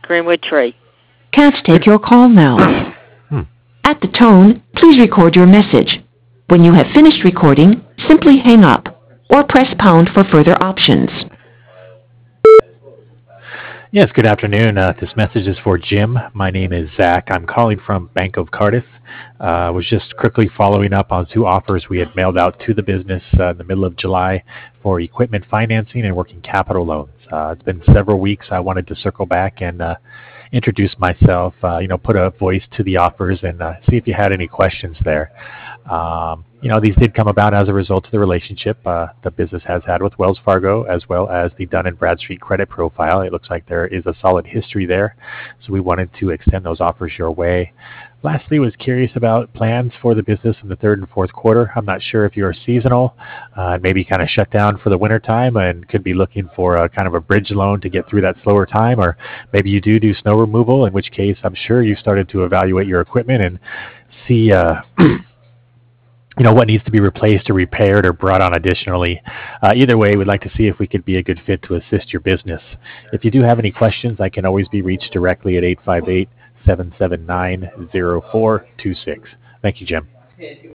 Greenwood Tree. Can't take your call now. At the tone, please record your message. When you have finished recording, simply hang up or press pound for further options. Yes, good afternoon. This message is for Jim. My name is Zach. I'm calling from Bank of Cardiff. I was just quickly following up on two offers we had mailed out to the business in the middle of July for equipment financing and working capital loans. It's been several weeks. I wanted to circle back and introduce myself, put a voice to the offers and see if you had any questions there. These did come about as a result of the relationship the business has had with Wells Fargo, as well as the Dun & Bradstreet credit profile. It looks like there is a solid history there, so we wanted to extend those offers your way. Lastly, was curious about plans for the business in the third and fourth quarter. I'm not sure if you're seasonal, maybe kind of shut down for the winter time and could be looking for a kind of a bridge loan to get through that slower time, or maybe you do snow removal, in which case I'm sure you started to evaluate your equipment and see what needs to be replaced or repaired or brought on additionally. Either way, we'd like to see if we could be a good fit to assist your business. If you do have any questions, I can always be reached directly at 858-779-0426. Thank you, Jim.